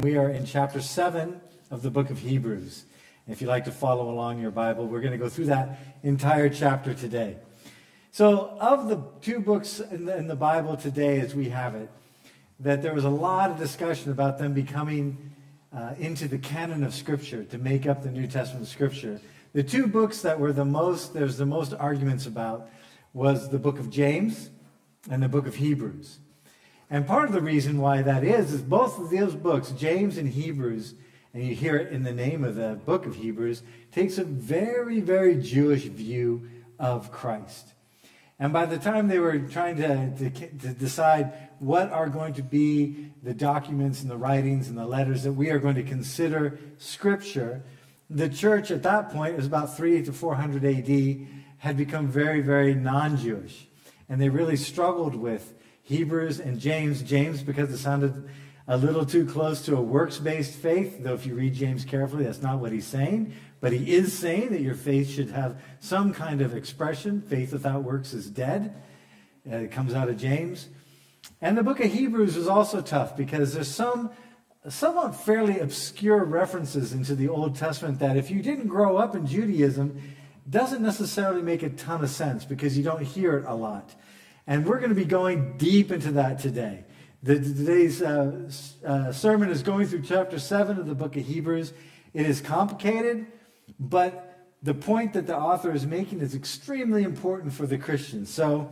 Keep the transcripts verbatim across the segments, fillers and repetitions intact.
We are in chapter seven of the book of Hebrews. If you'd like to follow along in your Bible, we're going to go through that entire chapter today. So, of the two books in the, in the Bible today as we have it, that there was a lot of discussion about them becoming uh, into the canon of Scripture, to make up the New Testament Scripture. The two books that were the most, there's the most arguments about was the book of James and the book of Hebrews. And part of the reason why that is, is both of those books, James and Hebrews, and you hear it in the name of the book of Hebrews, takes a very, very Jewish view of Christ. And by the time they were trying to, to, to decide what are going to be the documents and the writings and the letters that we are going to consider Scripture, the church at that point, it was about three to four hundred A D, had become very, very non-Jewish. And they really struggled with Hebrews and James. James, because it sounded a little too close to a works-based faith, though if you read James carefully, that's not what he's saying. But he is saying that your faith should have some kind of expression. Faith without works is dead. Uh, it comes out of James. And the book of Hebrews is also tough because there's some somewhat fairly obscure references into the Old Testament that if you didn't grow up in Judaism, doesn't necessarily make a ton of sense because you don't hear it a lot. And we're going to be going deep into that today. The, today's uh, uh, sermon is going through chapter seven of the book of Hebrews. It is complicated, but the point that the author is making is extremely important for the Christians. So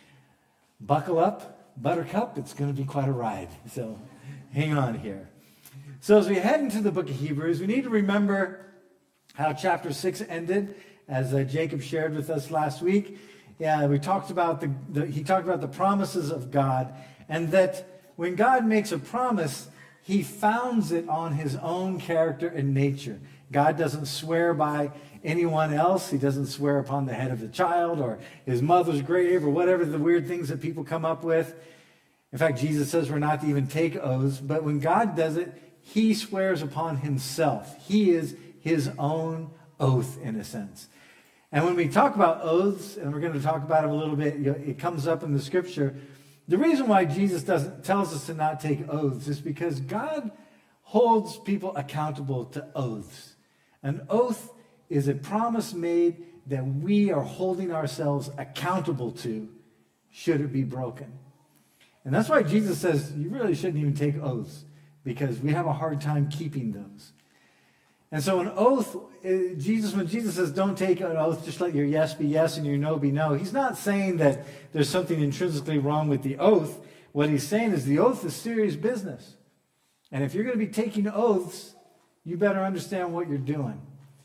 buckle up, buttercup. It's going to be quite a ride. So hang on here. So as we head into the book of Hebrews, we need to remember how chapter six ended, as uh, Jacob shared with us last week. Yeah, we talked about the, the he talked about the promises of God, and that when God makes a promise, he founds it on his own character and nature. God doesn't swear by anyone else. He doesn't swear upon the head of the child or his mother's grave or whatever the weird things that people come up with. In fact, Jesus says we're not to even take oaths, but when God does it, he swears upon himself. He is his own oath in a sense. And when we talk about oaths, and we're going to talk about it a little bit, you know, it comes up in the Scripture. The reason why Jesus doesn't tells us to not take oaths is because God holds people accountable to oaths. An oath is a promise made that we are holding ourselves accountable to should it be broken. And that's why Jesus says you really shouldn't even take oaths, because we have a hard time keeping those. And so an oath, Jesus, when Jesus says don't take an oath, just let your yes be yes and your no be no, he's not saying that there's something intrinsically wrong with the oath. What he's saying is the oath is serious business. And if you're going to be taking oaths, you better understand what you're doing.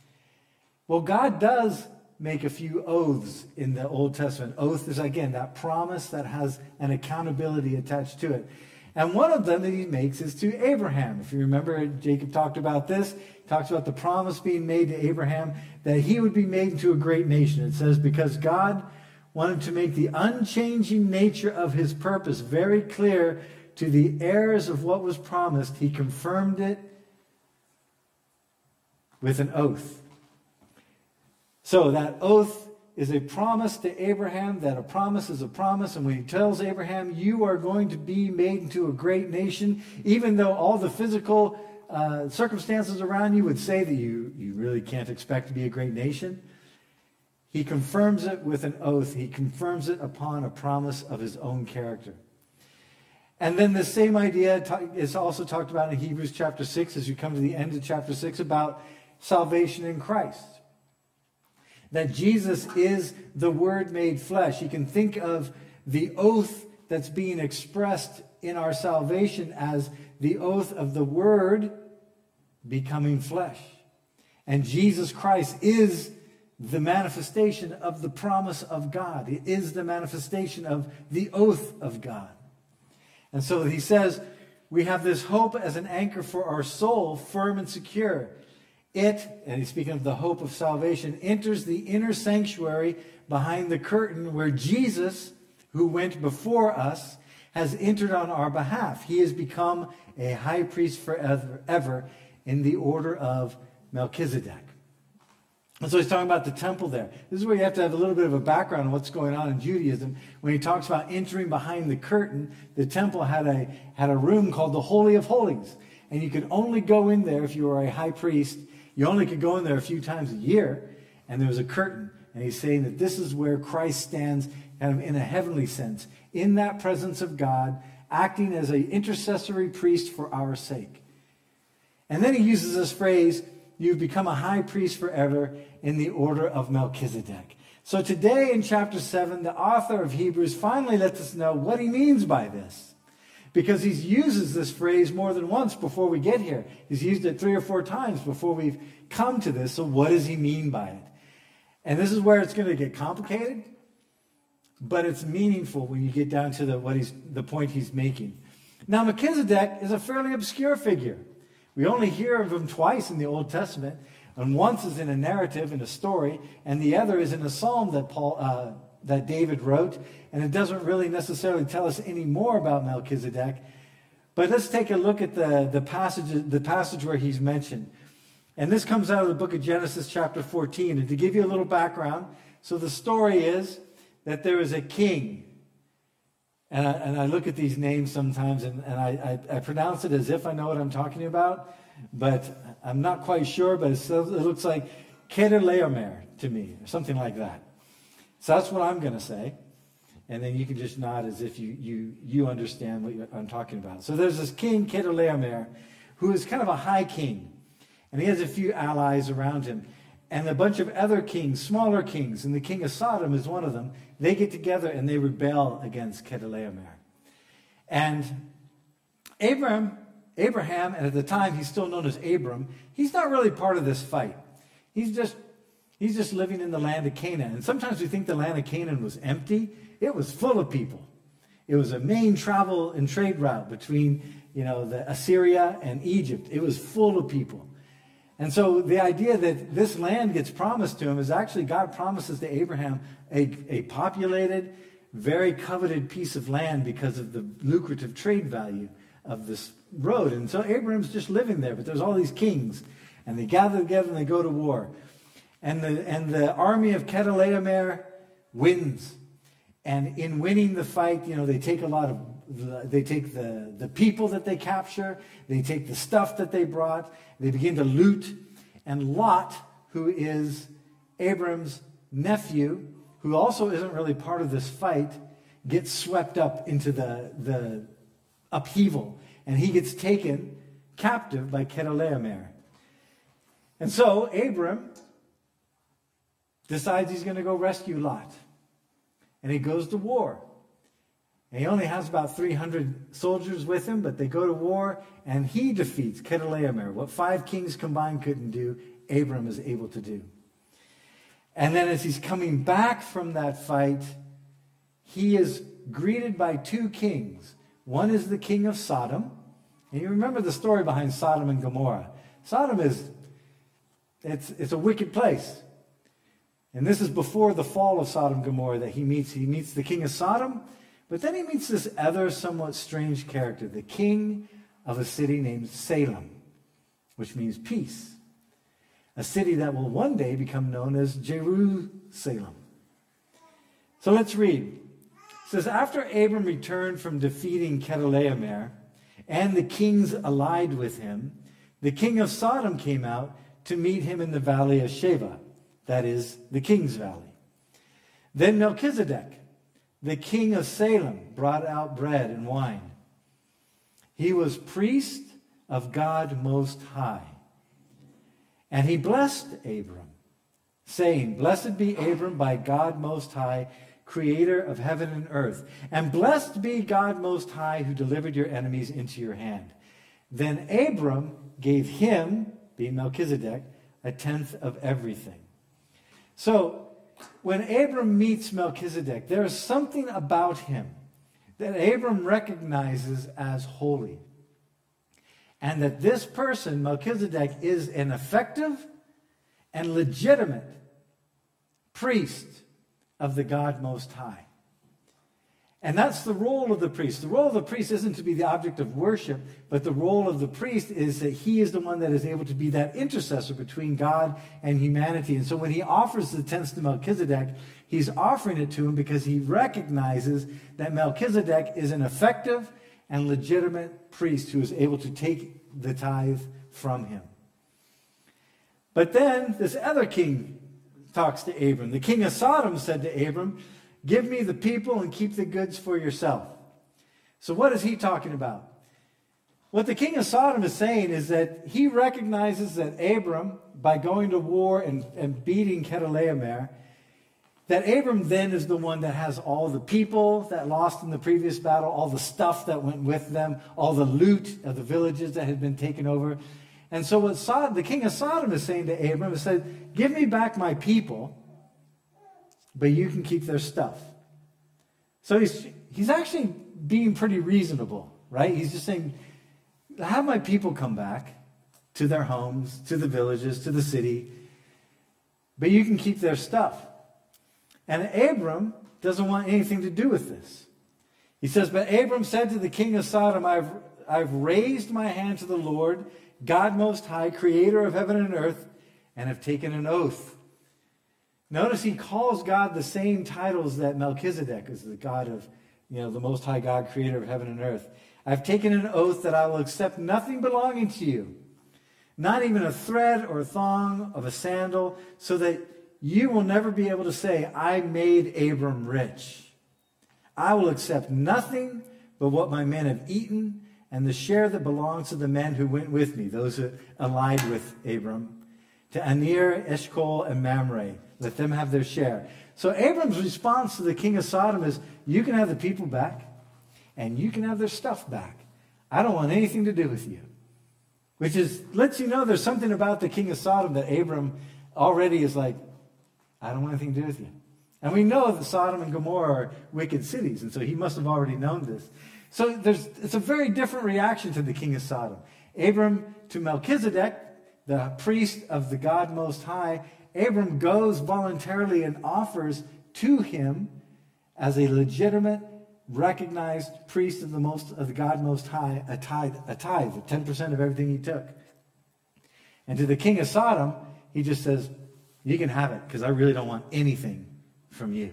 Well, God does make a few oaths in the Old Testament. Oath is, again, that promise that has an accountability attached to it. And one of them that he makes is to Abraham. If you remember, Jacob talked about this. He talks about the promise being made to Abraham that he would be made into a great nation. It says, because God wanted to make the unchanging nature of his purpose very clear to the heirs of what was promised, he confirmed it with an oath. So that oath is a promise to Abraham, that a promise is a promise. And when he tells Abraham, you are going to be made into a great nation, even though all the physical uh, circumstances around you would say that you, you really can't expect to be a great nation, he confirms it with an oath. He confirms it upon a promise of his own character. And then the same idea is also talked about in Hebrews chapter six, as you come to the end of chapter six, about salvation in Christ. That Jesus is the Word made flesh. You can think of the oath that's being expressed in our salvation as the oath of the Word becoming flesh. And Jesus Christ is the manifestation of the promise of God. It is the manifestation of the oath of God. And so he says, we have this hope as an anchor for our soul, firm and secure. It, and he's speaking of the hope of salvation, enters the inner sanctuary behind the curtain where Jesus, who went before us, has entered on our behalf. He has become a high priest forever ever in the order of Melchizedek. And so he's talking about the temple there. This is where you have to have a little bit of a background on what's going on in Judaism. When he talks about entering behind the curtain, the temple had a, had a room called the Holy of Holies. and you could only go in there if you were a high priest. You only could go in there a few times a year, and there was a curtain. And he's saying that this is where Christ stands kind of in a heavenly sense, in that presence of God, acting as an intercessory priest for our sake. And then he uses this phrase, you've become a high priest forever in the order of Melchizedek. So today in chapter seven, the author of Hebrews finally lets us know what he means by this. Because he uses this phrase more than once before we get here. He's used it three or four times before we've come to this. So what does he mean by it? And this is where it's going to get complicated, but it's meaningful when you get down to the, what he's, the point he's making. Now, Melchizedek is a fairly obscure figure. We only hear of him twice in the Old Testament, and once is in a narrative, in a story, and the other is in a psalm that Paul, uh, that David wrote, and it doesn't really necessarily tell us any more about Melchizedek. But let's take a look at the, the passage, the passage where he's mentioned. And this comes out of the book of Genesis chapter fourteen. And to give you a little background, so the story is that there is a king. And I, and I look at these names sometimes, and, and I, I, I pronounce it as if I know what I'm talking about, but I'm not quite sure, but it, it looks like Kedorlaomer to me, or something like that. So that's what I'm going to say. And then you can just nod as if you, you, you understand what I'm talking about. So there's this king, Kedorlaomer, who is kind of a high king. And he has a few allies around him. And a bunch of other kings, smaller kings, and the king of Sodom is one of them. They get together and they rebel against Kedorlaomer. And Abraham, Abraham, and at the time he's still known as Abram, he's not really part of this fight. He's just, he's just living in the land of Canaan. And sometimes we think the land of Canaan was empty. It was full of people. It was a main travel and trade route between, you know, the Assyria and Egypt. It was full of people. And so the idea that this land gets promised to him is actually God promises to Abraham a, a populated, very coveted piece of land because of the lucrative trade value of this road. And so Abraham's just living there, but there's all these kings, and they gather together and they go to war. And the, and the army of Kedorlaomer wins. And in winning the fight, you know, they take a lot of, the, they take the, the people that they capture, they take the stuff that they brought, they begin to loot, and Lot, who is Abram's nephew, who also isn't really part of this fight, gets swept up into the, the upheaval, and he gets taken captive by Kedorlaomer. And so Abram decides he's going to go rescue Lot. And he goes to war. And he only has about three hundred soldiers with him, but they go to war, and he defeats Kedorlaomer. What five kings combined couldn't do, Abram is able to do. And then as he's coming back from that fight, he is greeted by two kings. One is the king of Sodom. And you remember the story behind Sodom and Gomorrah. Sodom is, it's, it's a wicked place. And this is before the fall of Sodom and Gomorrah that he meets. He meets the king of Sodom, but then he meets this other somewhat strange character, the king of a city named Salem, which means peace. A city that will one day become known as Jerusalem. So let's read. It says, after Abram returned from defeating Kedorlaomer and the kings allied with him, the king of Sodom came out to meet him in the valley of Sheba. That is, the King's Valley. Then Melchizedek, the king of Salem, brought out bread and wine. He was priest of God Most High. And he blessed Abram, saying, blessed be Abram by God Most High, creator of heaven and earth. And blessed be God Most High, who delivered your enemies into your hand. Then Abram gave him, being Melchizedek, a tenth of everything. So, when Abram meets Melchizedek, there is something about him that Abram recognizes as holy. And that this person, Melchizedek, is an effective and legitimate priest of the God Most High. And that's the role of the priest. The role of the priest isn't to be the object of worship, but the role of the priest is that he is the one that is able to be that intercessor between God and humanity. And so when he offers the tenth to Melchizedek, he's offering it to him because he recognizes that Melchizedek is an effective and legitimate priest who is able to take the tithe from him. But then this other king talks to Abram. The king of Sodom said to Abram, give me the people and keep the goods for yourself. So what is he talking about? What the king of Sodom is saying is that he recognizes that Abram, by going to war and, and beating Chedorlaomer, that Abram then is the one that has all the people that lost in the previous battle, all the stuff that went with them, all the loot of the villages that had been taken over. And so what Sodom, the king of Sodom is saying to Abram is said, give me back my people, but you can keep their stuff. So he's, he's actually being pretty reasonable, right? He's just saying, have my people come back to their homes, to the villages, to the city, but you can keep their stuff. And Abram doesn't want anything to do with this. He says, but Abram said to the king of Sodom, I've, I've raised my hand to the Lord, God Most High, creator of heaven and earth, and have taken an oath. Notice he calls God the same titles that Melchizedek is, the God of, you know, the Most High God, creator of heaven and earth. I've taken an oath that I will accept nothing belonging to you, not even a thread or a thong of a sandal, so that you will never be able to say, I made Abram rich. I will accept nothing but what my men have eaten and the share that belongs to the men who went with me, those who allied with Abram, to Anir, Eshcol, and Mamre. Let them have their share. So Abram's response to the king of Sodom is, you can have the people back, and you can have their stuff back. I don't want anything to do with you. Which is, lets you know there's something about the king of Sodom that Abram already is like, I don't want anything to do with you. And we know that Sodom and Gomorrah are wicked cities, and so he must have already known this. So there's it's a very different reaction to the king of Sodom. Abram to Melchizedek, the priest of the God Most High, Abram goes voluntarily and offers to him as a legitimate, recognized priest of the most of the God Most High a tithe, a tithe, ten percent of everything he took. And to the king of Sodom, he just says, you can have it, because I really don't want anything from you.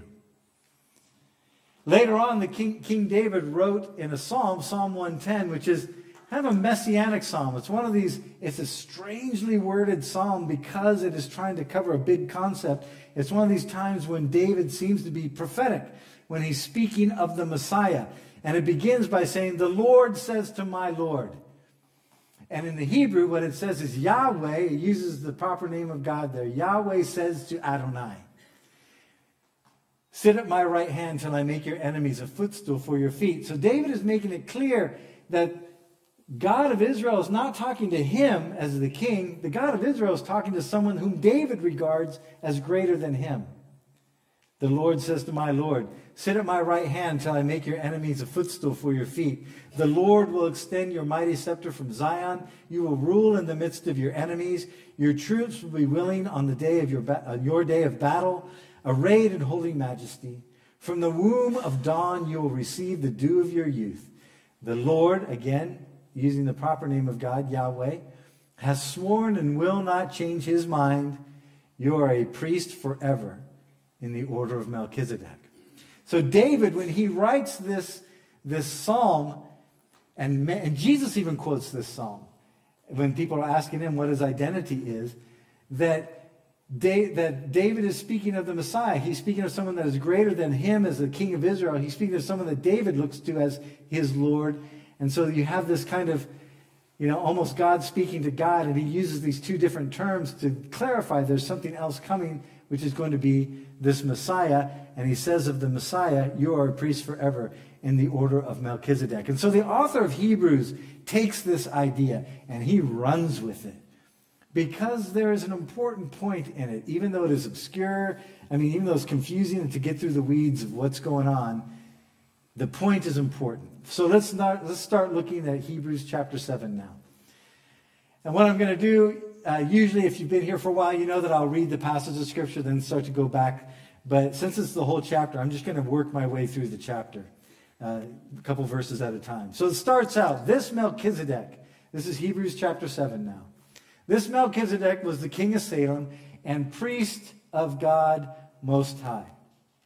Later on, the King, King David wrote in a psalm, Psalm one ten, which is kind of a messianic psalm. It's one of these, it's a strangely worded psalm because it is trying to cover a big concept. It's one of these times when David seems to be prophetic, when he's speaking of the Messiah. And it begins by saying, the Lord says to my Lord. And in the Hebrew, what it says is Yahweh. It uses the proper name of God there. Yahweh says to Adonai, sit at my right hand till I make your enemies a footstool for your feet. So David is making it clear that God of Israel is not talking to him as the king. The God of Israel is talking to someone whom David regards as greater than him. The Lord says to my Lord, sit at my right hand till I make your enemies a footstool for your feet. The Lord will extend your mighty scepter from Zion. You will rule in the midst of your enemies. Your troops will be willing on the day of your, ba- uh, your day of battle, arrayed in holy majesty. From the womb of dawn you will receive the dew of your youth. The Lord, again, using the proper name of God, Yahweh, has sworn and will not change his mind. You are a priest forever in the order of Melchizedek. So David, when he writes this, this psalm, and, and Jesus even quotes this psalm, when people are asking him what his identity is, that, da- that David is speaking of the Messiah. He's speaking of someone that is greater than him as the king of Israel. He's speaking of someone that David looks to as his Lord. And so you have this kind of, you know, almost God speaking to God, and he uses these two different terms to clarify there's something else coming, which is going to be this Messiah. And he says of the Messiah, you are a priest forever in the order of Melchizedek. And so the author of Hebrews takes this idea and he runs with it, because there is an important point in it, even though it is obscure. I mean, even though it's confusing to get through the weeds of what's going on, the point is important. So let's not, let's start looking at Hebrews chapter seven now. And what I'm going to do, uh, usually if you've been here for a while, you know that I'll read the passage of Scripture, then start to go back. But since it's the whole chapter, I'm just going to work my way through the chapter, uh, a couple verses at a time. So it starts out, this Melchizedek, this is Hebrews chapter seven now. This Melchizedek was the king of Salem and priest of God Most High.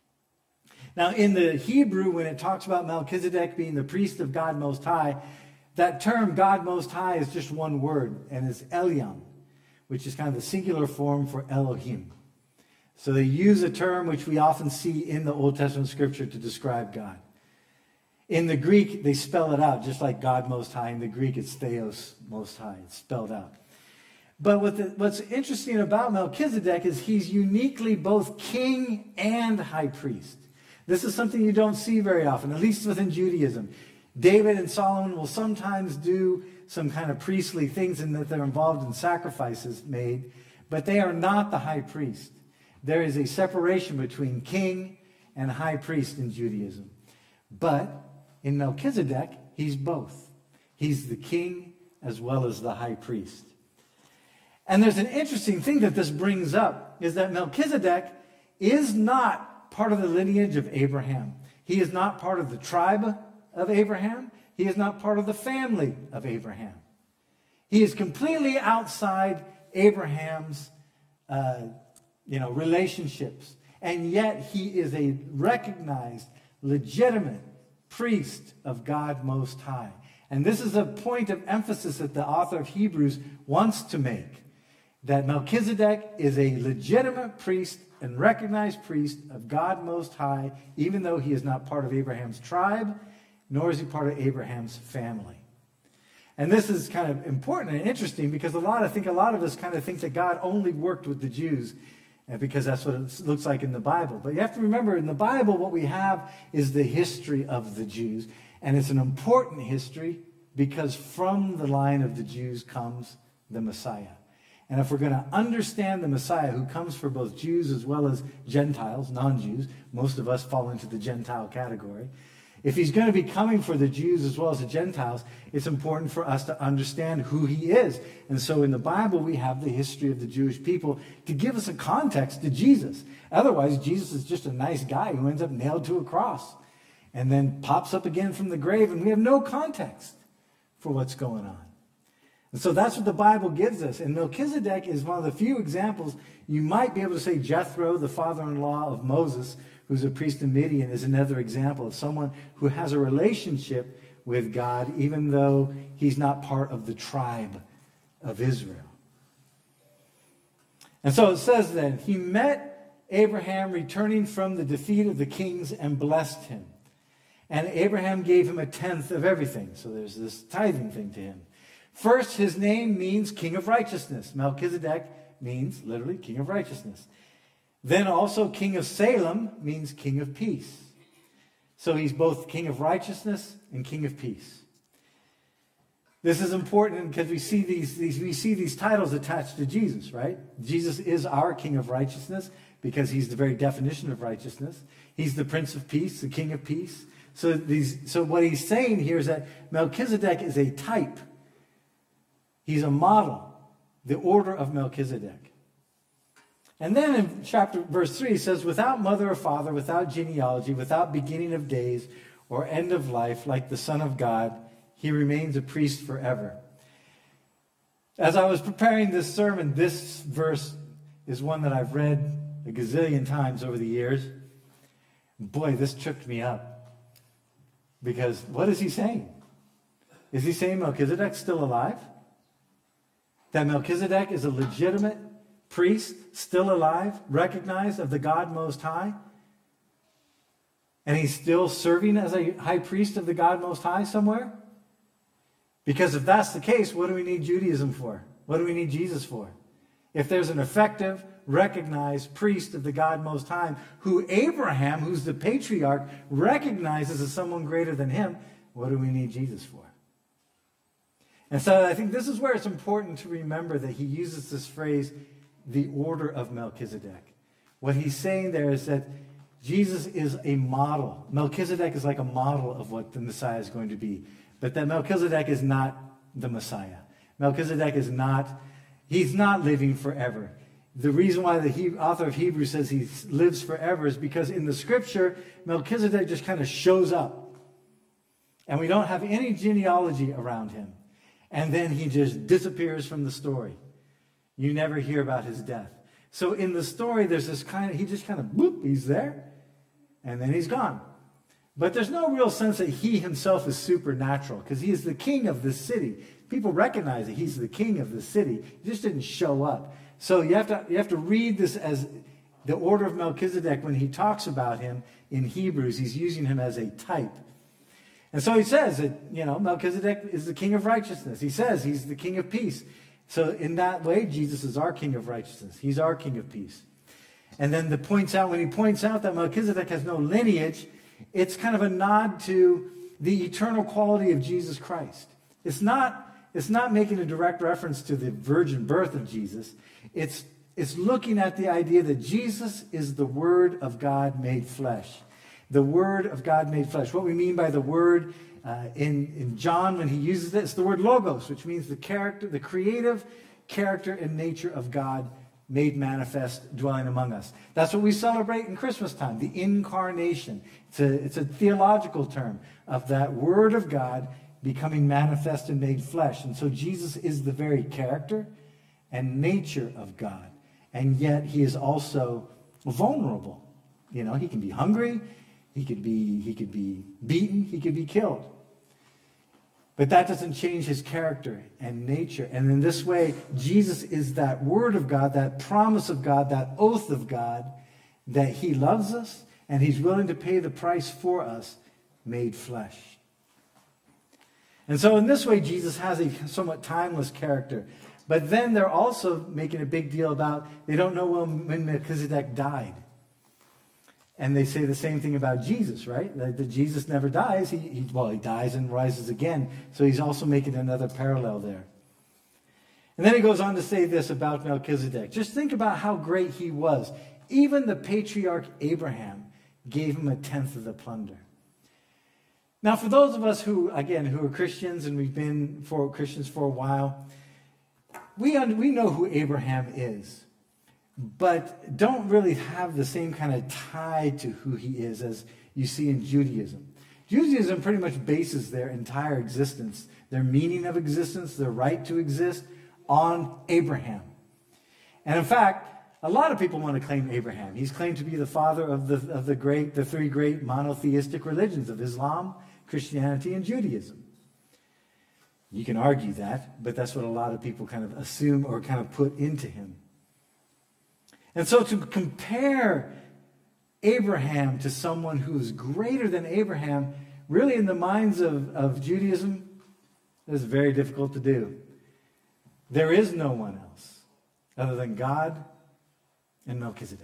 Now, in the Hebrew, when it talks about Melchizedek being the priest of God Most High, That term, God Most High, is just one word, and it's Elyon, which is kind of the singular form for Elohim. So they use a term which we often see in the Old Testament scripture to describe God. In the Greek, they spell it out, just like God Most High. In the Greek, it's Theos Most High. It's spelled out. But what the, what's interesting about Melchizedek is he's uniquely both king and high priest. This is something you don't see very often, at least within Judaism. David and Solomon will sometimes do some kind of priestly things in that they're involved in sacrifices made, but they are not the high priest. There is a separation between king and high priest in Judaism. But in Melchizedek, he's both. He's the king as well as the high priest. And there's an interesting thing that this brings up, is that Melchizedek is not part of the lineage of Abraham. He is not part of the tribe of Abraham. He is not part of the family of Abraham. He is completely outside Abraham's uh, you know, relationships. And yet he is a recognized, legitimate priest of God Most High. And this is a point of emphasis that the author of Hebrews wants to make, that Melchizedek is a legitimate priest and recognized priest of God Most High, even though he is not part of Abraham's tribe, nor is he part of Abraham's family. And this is kind of important and interesting because a lot, I think a lot of us kind of think that God only worked with the Jews, because that's what it looks like in the Bible. But you have to remember, in the Bible, what we have is the history of the Jews. And it's an important history because from the line of the Jews comes the Messiah. And if we're going to understand the Messiah, who comes for both Jews as well as Gentiles, non-Jews, most of us fall into the Gentile category. If he's going to be coming for the Jews as well as the Gentiles, it's important for us to understand who he is. And so in the Bible, we have the history of the Jewish people to give us a context to Jesus. Otherwise, Jesus is just a nice guy who ends up nailed to a cross and then pops up again from the grave, and we have no context for what's going on. And so that's what the Bible gives us. And Melchizedek is one of the few examples. You might be able to say Jethro, the father-in-law of Moses, who's a priest in Midian, is another example of someone who has a relationship with God, even though he's not part of the tribe of Israel. And so it says that he met Abraham returning from the defeat of the kings and blessed him. And Abraham gave him a tenth of everything. So there's this tithing thing to him. First, his name means king of righteousness. Melchizedek means literally king of righteousness. Then also king of Salem means king of peace. So he's both king of righteousness and king of peace. This is important because we see these, these we see these titles attached to Jesus, right? Jesus is our king of righteousness because he's the very definition of righteousness. He's the prince of peace, the king of peace. So these so what he's saying here is that Melchizedek is a type. He's a model, the order of Melchizedek. And then in chapter verse three, it says, without mother or father, without genealogy, without beginning of days or end of life, like the Son of God, he remains a priest forever. As I was preparing this sermon, this verse is one that I've read a gazillion times over the years. Boy, this tripped me up. Because what is he saying? Is he saying Melchizedek's still alive? That Melchizedek is a legitimate priest, still alive, recognized of the God Most High? And he's still serving as a high priest of the God Most High somewhere? Because if that's the case, what do we need Judaism for? What do we need Jesus for? If there's an effective, recognized priest of the God Most High, who Abraham, who's the patriarch, recognizes as someone greater than him, what do we need Jesus for? And so I think this is where it's important to remember that he uses this phrase, the order of Melchizedek. What he's saying there is that Jesus is a model. Melchizedek is like a model of what the Messiah is going to be. But that Melchizedek is not the Messiah. Melchizedek is not, he's not living forever. The reason why the he, author of Hebrews says he lives forever is because in the scripture, Melchizedek just kind of shows up. And we don't have any genealogy around him. And then he just disappears from the story. You never hear about his death. So in the story, there's this kind of, he just kind of, boop, he's there. And then he's gone. But there's no real sense that he himself is supernatural, because he is the king of this city. People recognize that he's the king of the city. He just didn't show up. So you have to, you have to read this as the order of Melchizedek. When he talks about him in Hebrews, he's using him as a type. And so he says that, you know, Melchizedek is the king of righteousness. He says he's the king of peace. So in that way, Jesus is our king of righteousness. He's our king of peace. And then the points out, when he points out that Melchizedek has no lineage, it's kind of a nod to the eternal quality of Jesus Christ. It's not, it's not making a direct reference to the virgin birth of Jesus. It's, it's looking at the idea that Jesus is the Word of God made flesh. The Word of God made flesh. What we mean by the Word uh, in, in John, when he uses it, it's the word logos, which means the character, the creative character and nature of God made manifest, dwelling among us. That's what we celebrate in Christmas time, the incarnation. It's a, it's a theological term of that Word of God becoming manifest and made flesh. And so Jesus is the very character and nature of God. And yet he is also vulnerable. You know, he can be hungry, he could be, he could be beaten, he could be killed. But that doesn't change his character and nature. And in this way, Jesus is that Word of God, that promise of God, that oath of God, that he loves us and he's willing to pay the price for us, made flesh. And so in this way, Jesus has a somewhat timeless character. But then they're also making a big deal about, they don't know when Melchizedek died. And they say the same thing about Jesus, right? That, that Jesus never dies. He, he, well, he dies and rises again. So he's also making another parallel there. And then he goes on to say this about Melchizedek. Just think about how great he was. Even the patriarch Abraham gave him a tenth of the plunder. Now, for those of us who, again, who are Christians, and we've been for Christians for a while, we, we know who Abraham is, but don't really have the same kind of tie to who he is as you see in Judaism. Judaism pretty much bases their entire existence, their meaning of existence, their right to exist, on Abraham. And in fact, a lot of people want to claim Abraham. He's claimed to be the father of the, of the great, the three great monotheistic religions of Islam, Christianity, and Judaism. You can argue that, but that's what a lot of people kind of assume or kind of put into him. And so to compare Abraham to someone who is greater than Abraham, really in the minds of, of Judaism, is very difficult to do. There is no one else other than God and Melchizedek.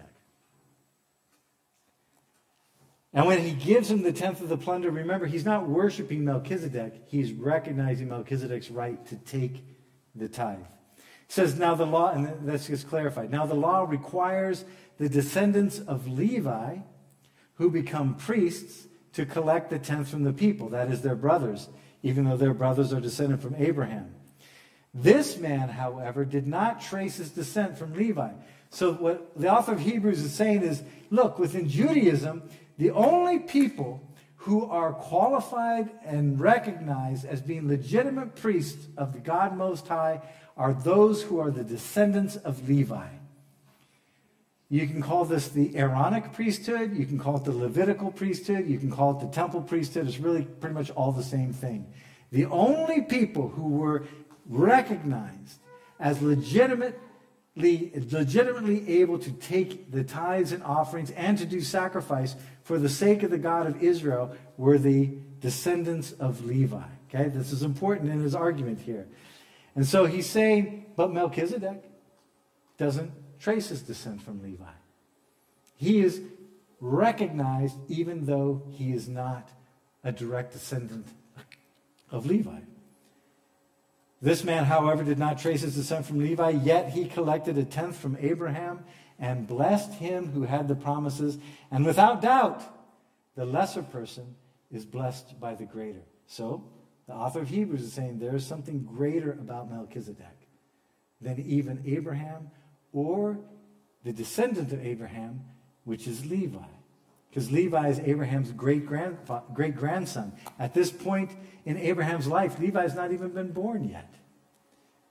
And when he gives him the tenth of the plunder, remember, he's not worshiping Melchizedek. He's recognizing Melchizedek's right to take the tithe. It says, now the law, and that's just clarified, now the law requires the descendants of Levi who become priests to collect the tenth from the people, that is their brothers, even though their brothers are descended from Abraham. This man, however, did not trace his descent from Levi. So what the author of Hebrews is saying is, look, within Judaism, the only people who are qualified and recognized as being legitimate priests of the God Most High are those who are the descendants of Levi. You can call this the Aaronic priesthood. You can call it the Levitical priesthood. You can call it the temple priesthood. It's really pretty much all the same thing. The only people who were recognized as legitimately, legitimately able to take the tithes and offerings and to do sacrifice for the sake of the God of Israel were the descendants of Levi. Okay, this is important in his argument here. And so he's saying, but Melchizedek doesn't trace his descent from Levi. He is recognized even though he is not a direct descendant of Levi. This man, however, did not trace his descent from Levi, yet he collected a tenth from Abraham and blessed him who had the promises. And without doubt, the lesser person is blessed by the greater. So, the author of Hebrews is saying there is something greater about Melchizedek than even Abraham or the descendant of Abraham, which is Levi. Because Levi is Abraham's great-grand, great-grandson. At this point in Abraham's life, Levi has not even been born yet.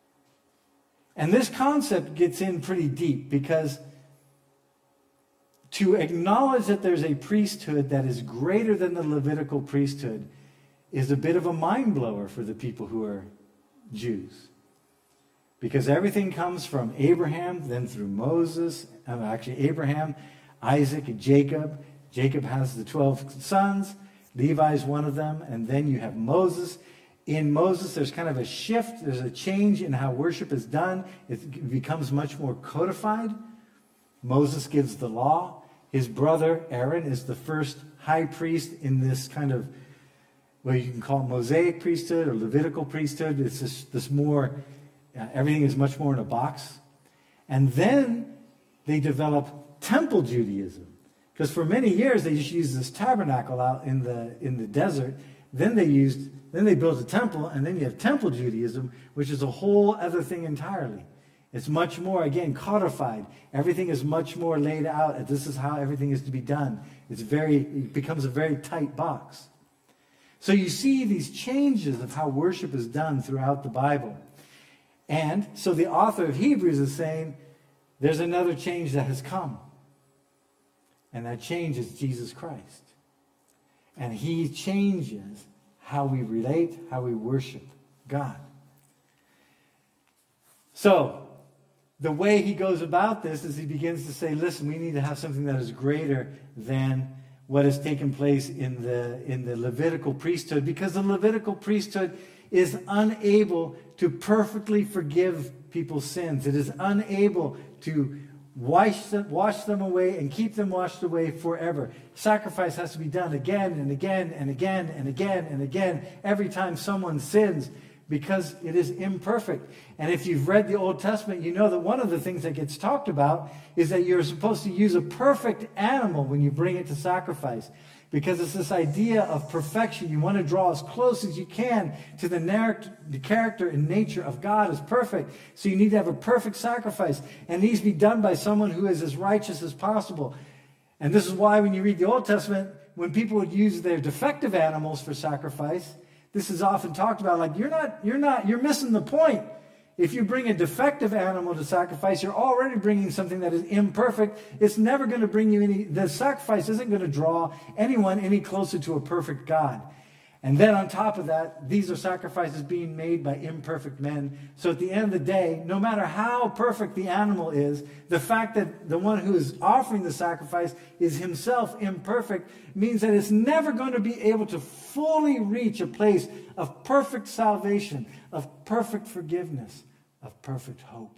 And this concept gets in pretty deep because to acknowledge that there's a priesthood that is greater than the Levitical priesthood is a bit of a mind blower for the people who are Jews. Because everything comes from Abraham, then through Moses, uh, actually Abraham, Isaac, and Jacob. Jacob has the twelve sons. Levi is one of them. And then you have Moses. In Moses, there's kind of a shift. There's a change in how worship is done. It becomes much more codified. Moses gives the law. His brother, Aaron, is the first high priest in this kind of, well, you can call it Mosaic priesthood or Levitical priesthood. It's this, this more, uh, everything is much more in a box. And then they develop temple Judaism. Because for many years, they just used this tabernacle out in the in the desert. Then they used, then they built a temple, and then you have temple Judaism, which is a whole other thing entirely. It's much more, again, codified. Everything is much more laid out. This is how everything is to be done. It's very, it becomes a very tight box. So you see these changes of how worship is done throughout the Bible. And so the author of Hebrews is saying, there's another change that has come. And that change is Jesus Christ. And he changes how we relate, how we worship God. So, the way he goes about this is he begins to say, listen, we need to have something that is greater than what has taken place in the, in the Levitical priesthood, because the Levitical priesthood is unable to perfectly forgive people's sins. It is unable to wash them, wash them away and keep them washed away forever. Sacrifice has to be done again and again and again and again and again every time someone sins, because it is imperfect. And if you've read the Old Testament, you know that one of the things that gets talked about is that you're supposed to use a perfect animal when you bring it to sacrifice. Because it's this idea of perfection. You want to draw as close as you can to the, narrative, the character and nature of God as perfect. So you need to have a perfect sacrifice. And it needs to be done by someone who is as righteous as possible. And this is why when you read the Old Testament, when people would use their defective animals for sacrifice, this is often talked about like, you're not, you're not, you're missing the point. If you bring a defective animal to sacrifice, you're already bringing something that is imperfect. It's never going to bring you any, the sacrifice isn't going to draw anyone any closer to a perfect God. And then on top of that, these are sacrifices being made by imperfect men. So at the end of the day, no matter how perfect the animal is, the fact that the one who is offering the sacrifice is himself imperfect means that it's never going to be able to fully reach a place of perfect salvation, of perfect forgiveness, of perfect hope.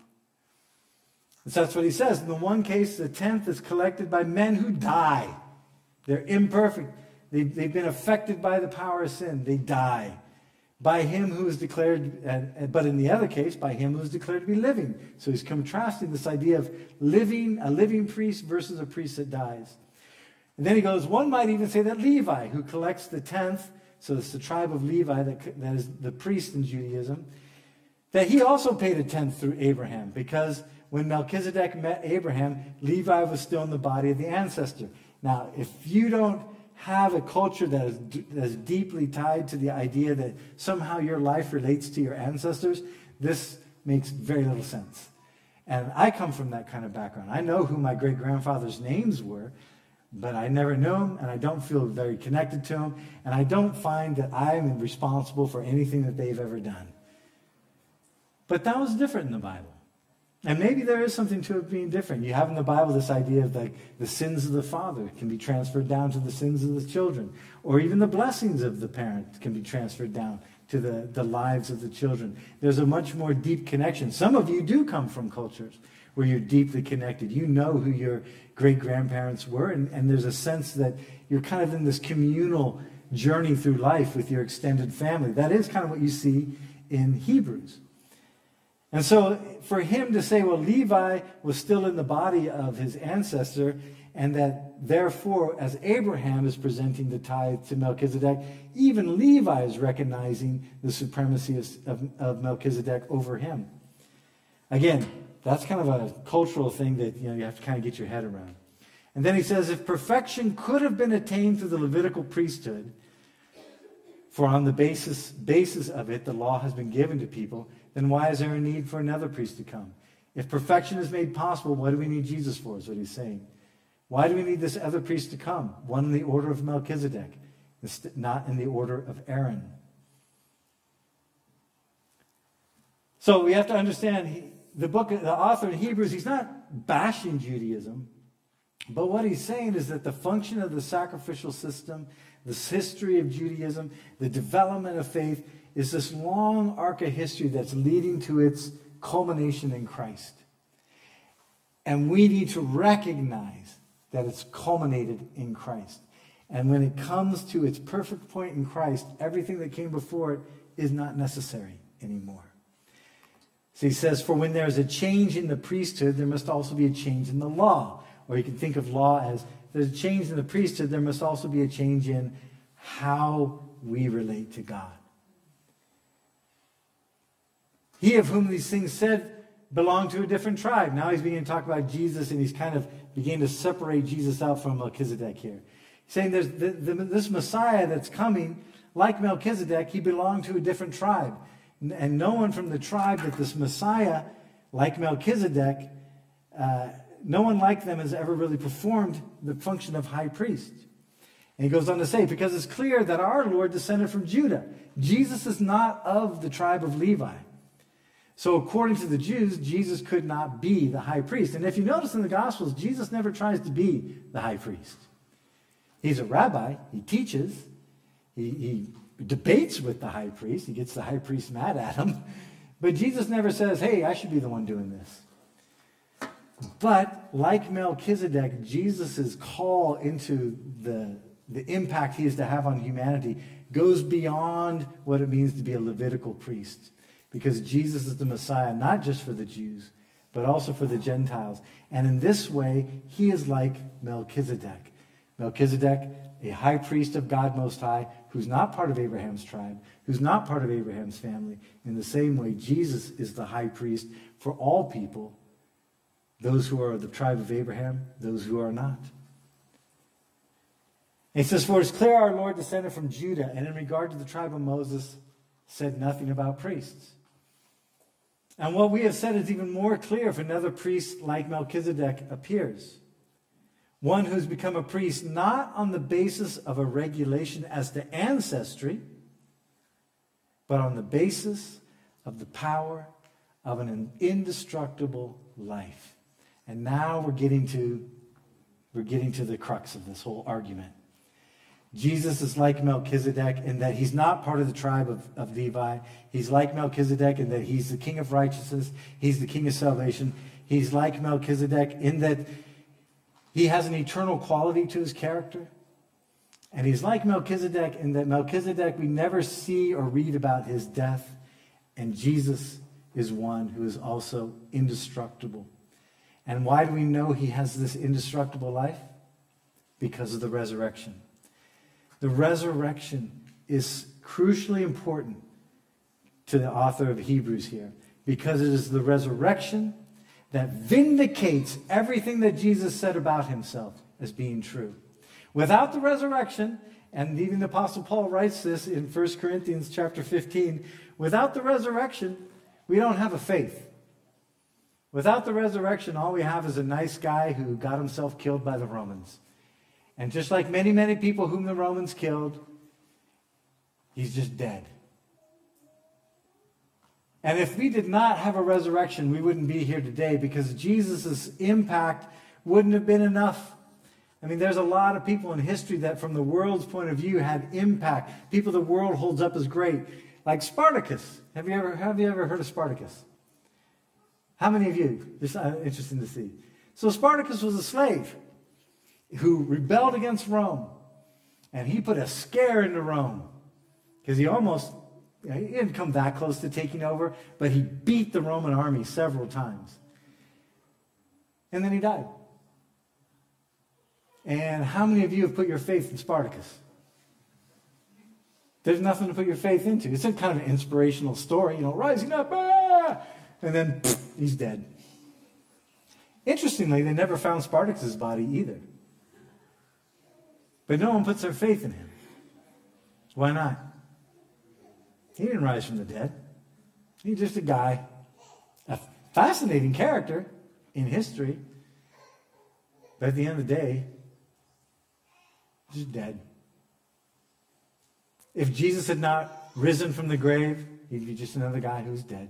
And so that's what he says. In the one case, the tenth is collected by men who die. They're imperfect. They've, they've been affected by the power of sin. They die. By him who is declared, uh, but in the other case, by him who is declared to be living. So he's contrasting this idea of living, a living priest versus a priest that dies. And then he goes, one might even say that Levi, who collects the tenth, so it's the tribe of Levi that, that is the priest in Judaism, that he also paid a tenth through Abraham, because when Melchizedek met Abraham, Levi was still in the body of the ancestor. Now, if you don't have a culture that is, that is deeply tied to the idea that somehow your life relates to your ancestors, this makes very little sense. And I come from that kind of background. I know who my great-grandfather's names were, but I never knew them, and I don't feel very connected to them, and I don't find that I'm responsible for anything that they've ever done. But that was different in the Bible. And maybe there is something to it being different. You have in the Bible this idea of like the sins of the father can be transferred down to the sins of the children. Or even the blessings of the parent can be transferred down to the, the lives of the children. There's a much more deep connection. Some of you do come from cultures where you're deeply connected. You know who your great-grandparents were, and, and there's a sense that you're kind of in this communal journey through life with your extended family. That is kind of what you see in Hebrews. And so for him to say, well, Levi was still in the body of his ancestor, and that therefore, as Abraham is presenting the tithe to Melchizedek, even Levi is recognizing the supremacy of, of, of Melchizedek over him. Again, that's kind of a cultural thing that you know you have to kind of get your head around. And then he says, if perfection could have been attained through the Levitical priesthood, for on the basis, basis of it the law has been given to people, then why is there a need for another priest to come? If perfection is made possible, what do we need Jesus for, is what he's saying. Why do we need this other priest to come? One in the order of Melchizedek, not in the order of Aaron. So we have to understand he, the book, the author in Hebrews, he's not bashing Judaism, but what he's saying is that the function of the sacrificial system, this history of Judaism, the development of faith, is this long arc of history that's leading to its culmination in Christ. And we need to recognize that it's culminated in Christ. And when it comes to its perfect point in Christ, everything that came before it is not necessary anymore. So he says, for when there is a change in the priesthood, there must also be a change in the law. Or you can think of law as, there's a change in the priesthood, there must also be a change in how we relate to God. He of whom these things said belonged to a different tribe. Now he's beginning to talk about Jesus, and he's kind of beginning to separate Jesus out from Melchizedek here. He's saying there's the, the, this Messiah that's coming, like Melchizedek, he belonged to a different tribe. And no one from the tribe that this Messiah, like Melchizedek, uh, no one like them has ever really performed the function of high priest. And he goes on to say, because it's clear that our Lord descended from Judah. Jesus is not of the tribe of Levi. So according to the Jews, Jesus could not be the high priest. And if you notice in the Gospels, Jesus never tries to be the high priest. He's a rabbi. He teaches. He, he debates with the high priest. He gets the high priest mad at him. But Jesus never says, hey, I should be the one doing this. But like Melchizedek, Jesus' call into the, the impact he is to have on humanity goes beyond what it means to be a Levitical priest. Because Jesus is the Messiah, not just for the Jews, but also for the Gentiles. And in this way, he is like Melchizedek. Melchizedek, a high priest of God Most High, who's not part of Abraham's tribe, who's not part of Abraham's family. In the same way, Jesus is the high priest for all people, those who are of the tribe of Abraham, those who are not. And he says, for it's clear our Lord descended from Judah, and in regard to the tribe of Moses, said nothing about priests. And what we have said is even more clear if another priest like Melchizedek appears. One who's become a priest not on the basis of a regulation as to ancestry, but on the basis of the power of an indestructible life. And now we're getting to, we're getting to the crux of this whole argument. Jesus is like Melchizedek in that he's not part of the tribe of, of Levi. He's like Melchizedek in that he's the king of righteousness. He's the king of salvation. He's like Melchizedek in that he has an eternal quality to his character. And he's like Melchizedek in that Melchizedek, we never see or read about his death. And Jesus is one who is also indestructible. And why do we know he has this indestructible life? Because of the resurrection. The resurrection is crucially important to the author of Hebrews here, because it is the resurrection that vindicates everything that Jesus said about himself as being true. Without the resurrection, and even the Apostle Paul writes this in First Corinthians chapter fifteen, without the resurrection, we don't have a faith. Without the resurrection, all we have is a nice guy who got himself killed by the Romans. And just like many, many people whom the Romans killed, he's just dead. And if we did not have a resurrection, we wouldn't be here today because Jesus' impact wouldn't have been enough. I mean, there's a lot of people in history that from the world's point of view had impact. People the world holds up as great. Like Spartacus. Have you ever, have you ever heard of Spartacus? How many of you? Just uh, interesting to see. So Spartacus was a slave who rebelled against Rome. And he put a scare into Rome. Because he almost, you know, he didn't come that close to taking over, but he beat the Roman army several times. And then he died. And how many of you have put your faith in Spartacus? There's nothing to put your faith into. It's a kind of an inspirational story, you know, rising up, ah! And then pff, he's dead. Interestingly, they never found Spartacus' body either. But no one puts their faith in him. Why not? He didn't rise from the dead. He's just a guy, a fascinating character in history. But at the end of the day, he's just dead. If Jesus had not risen from the grave, he'd be just another guy who's dead.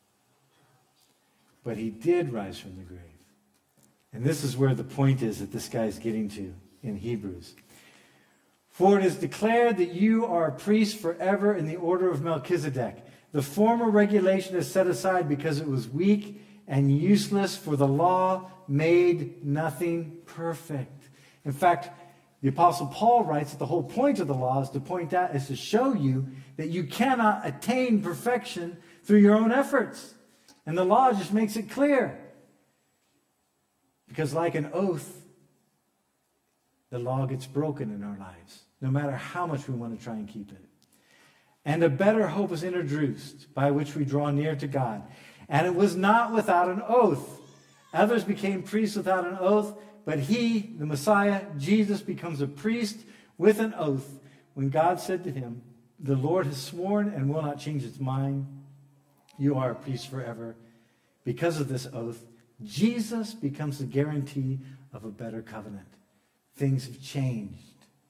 But he did rise from the grave. And this is where the point is that this guy is getting to in Hebrews. For it is declared that you are a priest forever in the order of Melchizedek. The former regulation is set aside because it was weak and useless, for the law made nothing perfect. In fact, the Apostle Paul writes that the whole point of the law is to point out, is to show you that you cannot attain perfection through your own efforts. And the law just makes it clear. Because like an oath, the law gets broken in our lives, no matter how much we want to try and keep it. And a better hope is introduced, by which we draw near to God. And it was not without an oath. Others became priests without an oath, but he, the Messiah, Jesus, becomes a priest with an oath when God said to him, the Lord has sworn and will not change its mind. You are a priest forever. Because of this oath, Jesus becomes the guarantee of a better covenant. Things have changed.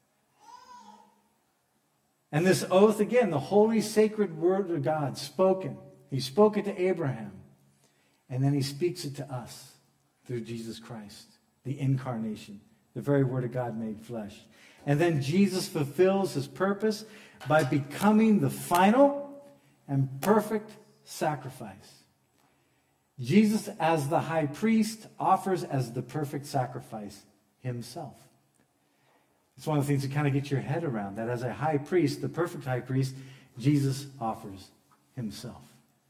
And this oath, again, the holy, sacred word of God spoken. He spoke it to Abraham. And then he speaks it to us through Jesus Christ, the incarnation, the very word of God made flesh. And then Jesus fulfills his purpose by becoming the final and perfect sacrifice. Jesus, as the high priest, offers as the perfect sacrifice himself. It's one of the things to kind of get your head around, that as a high priest, the perfect high priest, Jesus offers himself.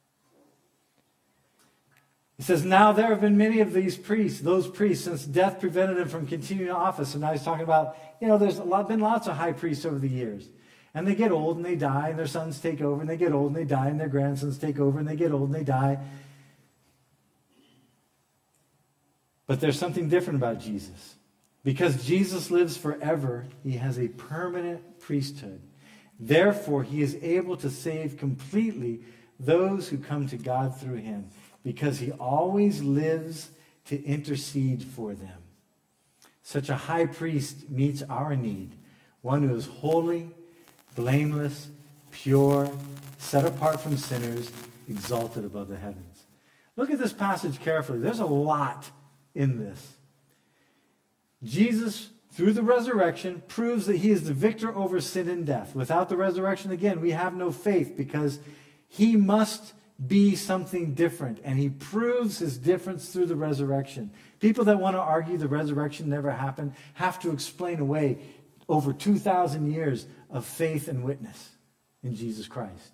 He says, now there have been many of these priests, those priests, since death prevented them from continuing office. And now he's talking about, you know, there's a lot, been lots of high priests over the years. And they get old and they die, and their sons take over, and they get old and they die, and their grandsons take over, and they get old and they die. But there's something different about Jesus. Because Jesus lives forever, he has a permanent priesthood. Therefore, he is able to save completely those who come to God through him, because he always lives to intercede for them. Such a high priest meets our need, one who is holy, blameless, pure, set apart from sinners, exalted above the heavens. Look at this passage carefully. There's a lot in this. Jesus, through the resurrection, proves that he is the victor over sin and death. Without the resurrection, again, we have no faith, because he must be something different. And he proves his difference through the resurrection. People that want to argue the resurrection never happened have to explain away over two thousand years of faith and witness in Jesus Christ.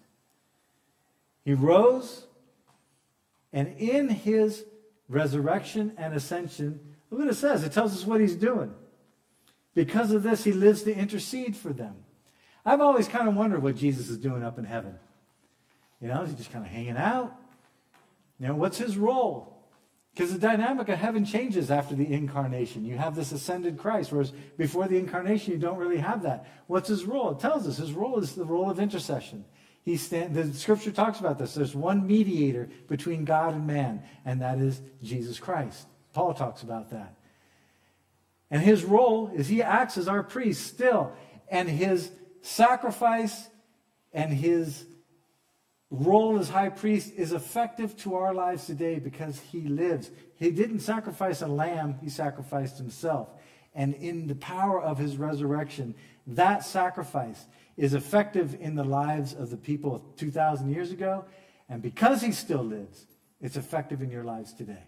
He rose, and in his resurrection and ascension, look what it says. It tells us what he's doing. Because of this, he lives to intercede for them. I've always kind of wondered what Jesus is doing up in heaven. You know, is he just kind of hanging out? You know, what's his role? Because the dynamic of heaven changes after the incarnation. You have this ascended Christ, whereas before the incarnation, you don't really have that. What's his role? It tells us his role is the role of intercession. He stand, the scripture talks about this. There's one mediator between God and man, and that is Jesus Christ. Paul talks about that. And his role is he acts as our priest still. And his sacrifice and his role as high priest is effective to our lives today because he lives. He didn't sacrifice a lamb, he sacrificed himself. And in the power of his resurrection, that sacrifice is effective in the lives of the people two thousand years ago. And because he still lives, it's effective in your lives today.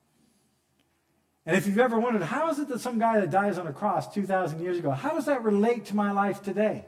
And if you've ever wondered, how is it that some guy that dies on a cross two thousand years ago, how does that relate to my life today?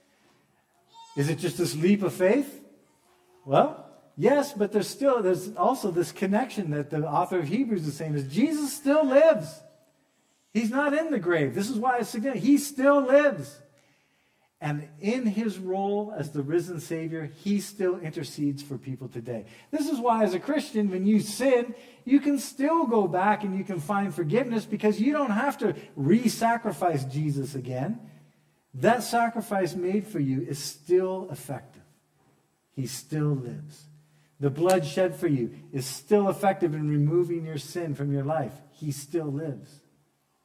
Is it just this leap of faith? Well, yes, but there's still, there's also this connection that the author of Hebrews is saying is Jesus still lives. He's not in the grave. This is why it's significant. He still lives. And in his role as the risen Savior, he still intercedes for people today. This is why as a Christian, when you sin, you can still go back and you can find forgiveness because you don't have to re-sacrifice Jesus again. That sacrifice made for you is still effective. He still lives. The blood shed for you is still effective in removing your sin from your life. He still lives.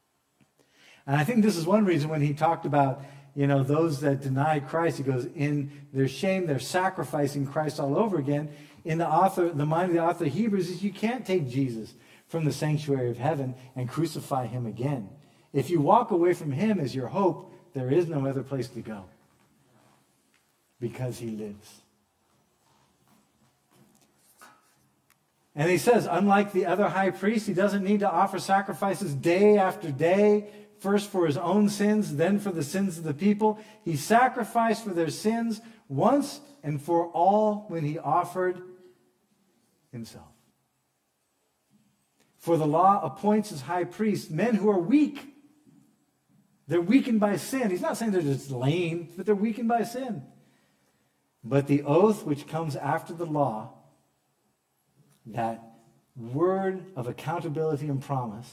And I think this is one reason when he talked about, you know, those that deny Christ, he goes, in their shame, they're sacrificing Christ all over again. In the author, the mind of the author of Hebrews is you can't take Jesus from the sanctuary of heaven and crucify him again. If you walk away from him as your hope, there is no other place to go because he lives. And he says, unlike the other high priest, he doesn't need to offer sacrifices day after day, first for his own sins, then for the sins of the people. He sacrificed for their sins once and for all when he offered himself. For the law appoints as high priests men who are weak. They're weakened by sin. He's not saying they're just lame, but they're weakened by sin. But the oath which comes after the law, that word of accountability and promise,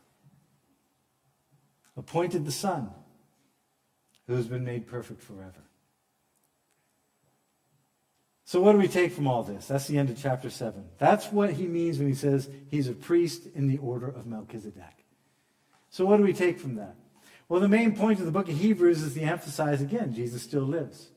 appointed the Son, who has been made perfect forever. So what do we take from all this? That's the end of chapter seven. That's what he means when he says he's a priest in the order of Melchizedek. So what do we take from that? Well, the main point of the book of Hebrews is to emphasize again, Jesus still lives.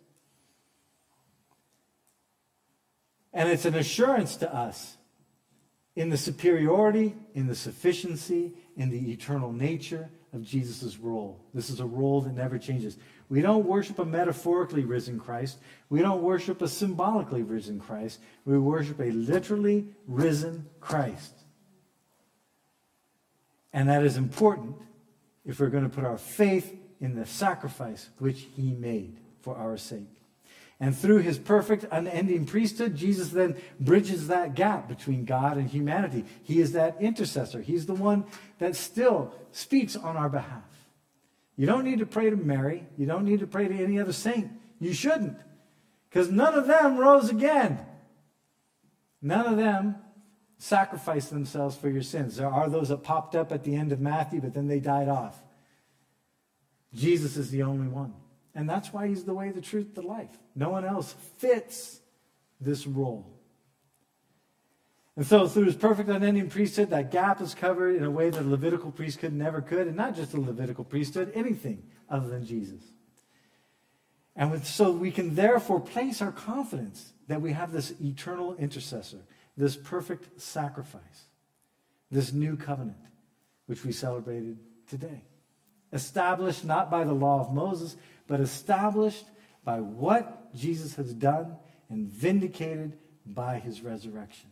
And it's an assurance to us in the superiority, in the sufficiency, in the eternal nature of Jesus' role. This is a role that never changes. We don't worship a metaphorically risen Christ. We don't worship a symbolically risen Christ. We worship a literally risen Christ. And that is important if we're going to put our faith in the sacrifice which he made for our sake. And through his perfect, unending priesthood, Jesus then bridges that gap between God and humanity. He is that intercessor. He's the one that still speaks on our behalf. You don't need to pray to Mary. You don't need to pray to any other saint. You shouldn't. Because none of them rose again. None of them sacrificed themselves for your sins. There are those that popped up at the end of Matthew, but then they died off. Jesus is the only one. And that's why he's the way, the truth, the life. No one else fits this role. And so through his perfect unending priesthood, that gap is covered in a way that the Levitical priesthood never could. And not just the Levitical priesthood, anything other than Jesus. And with, so we can therefore place our confidence that we have this eternal intercessor, this perfect sacrifice, this new covenant, which we celebrated today. Established not by the law of Moses, but established by what Jesus has done and vindicated by his resurrection.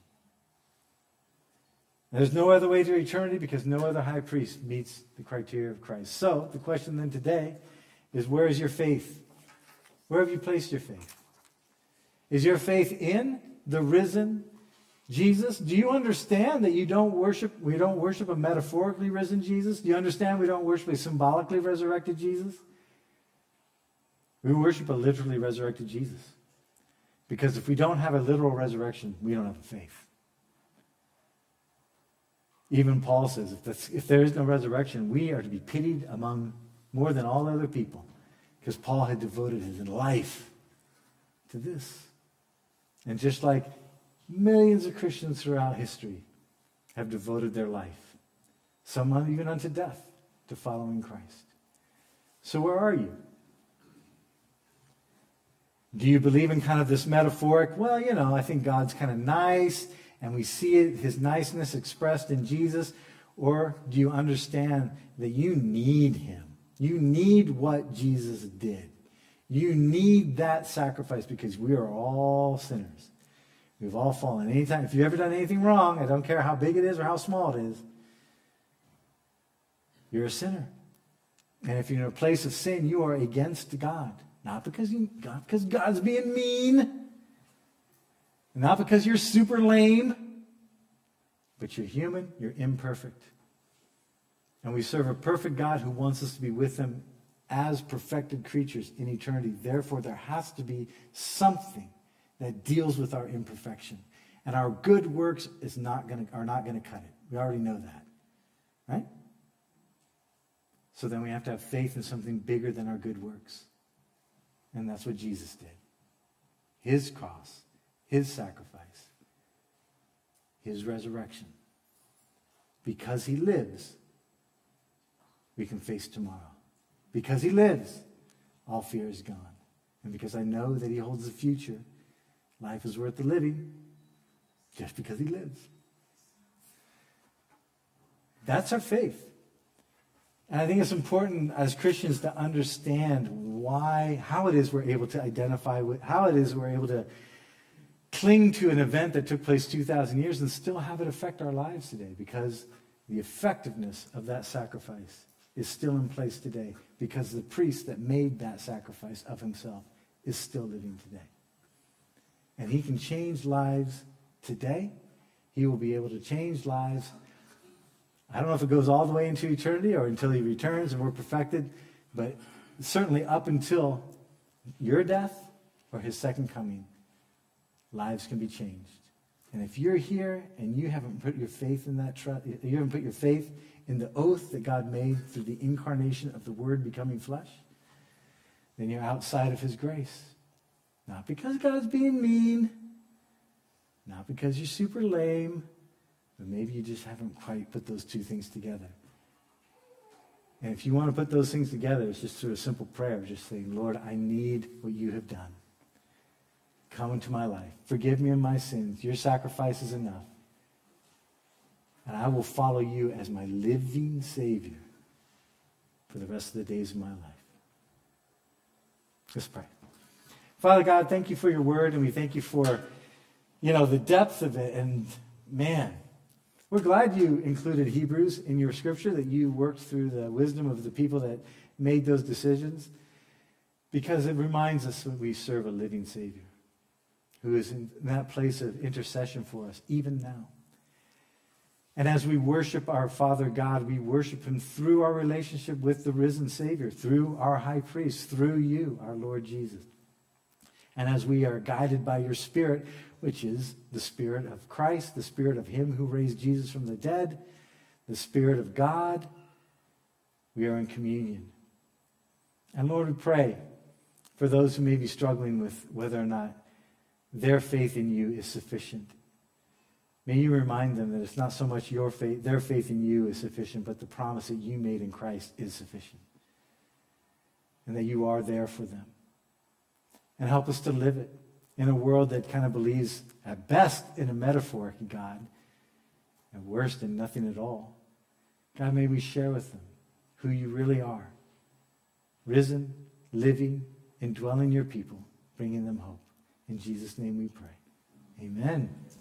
There's no other way to eternity because no other high priest meets the criteria of Christ. So the question then today is, where is your faith? Where have you placed your faith? Is your faith in the risen Jesus? Do you understand that you don't worship, we don't worship a metaphorically risen Jesus? Do you understand we don't worship a symbolically resurrected Jesus? We worship a literally resurrected Jesus. Because if we don't have a literal resurrection, we don't have a faith. Even Paul says, if, that's, if there is no resurrection, we are to be pitied among more than all other people. Because Paul had devoted his life to this. And just like millions of Christians throughout history have devoted their life, some even unto death, to following Christ. So where are you? Do you believe in kind of this metaphoric, well, you know, I think God's kind of nice, and we see it, his niceness expressed in Jesus? Or do you understand that you need him? You need what Jesus did. You need that sacrifice because we are all sinners. We've all fallen. Anytime, if you've ever done anything wrong, I don't care how big it is or how small it is, you're a sinner. And if you're in a place of sin, you are against God. Not because, you, not because God's being mean. Not because you're super lame. But you're human, you're imperfect. And we serve a perfect God who wants us to be with him as perfected creatures in eternity. Therefore, there has to be something that deals with our imperfection. And our good works is not gonna, are not going to cut it. We already know that. Right? So then we have to have faith in something bigger than our good works. And that's what Jesus did. His cross, his sacrifice, his resurrection. Because he lives, we can face tomorrow. Because he lives, all fear is gone. And because I know that he holds the future, life is worth the living just because he lives. That's our faith. And I think it's important as Christians to understand why, how it is we're able to identify with, how it is we're able to cling to an event that took place two thousand years and still have it affect our lives today, because the effectiveness of that sacrifice is still in place today, because the priest that made that sacrifice of himself is still living today. And he can change lives today. He will be able to change lives. I don't know if it goes all the way into eternity or until he returns and we're perfected, but certainly up until your death or his second coming, lives can be changed. And if you're here and you haven't put your faith in that trust, you haven't put your faith in the oath that God made through the incarnation of the Word becoming flesh, then you're outside of his grace. Not because God's being mean, not because you're super lame, but maybe you just haven't quite put those two things together. And if you want to put those things together, it's just through a simple prayer, just saying, Lord, I need what you have done. Come into my life. Forgive me of my sins. Your sacrifice is enough. And I will follow you as my living Savior for the rest of the days of my life. Let's pray. Father God, thank you for your word, and we thank you for, you know, the depth of it. And man, we're glad you included Hebrews in your scripture, that you worked through the wisdom of the people that made those decisions, because it reminds us that we serve a living Savior who is in that place of intercession for us, even now. And as we worship our Father God, we worship him through our relationship with the risen Savior, through our high priest, through you, our Lord Jesus. And as we are guided by your Spirit, which is the Spirit of Christ, the Spirit of him who raised Jesus from the dead, the Spirit of God, we are in communion. And Lord, we pray for those who may be struggling with whether or not their faith in you is sufficient. May you remind them that it's not so much your faith, their faith in you is sufficient, but the promise that you made in Christ is sufficient. And that you are there for them. And help us to live it in a world that kind of believes at best in a metaphoric God, and worst in nothing at all. God, may we share with them who you really are. Risen, living, indwelling your people, bringing them hope. In Jesus' name we pray. Amen.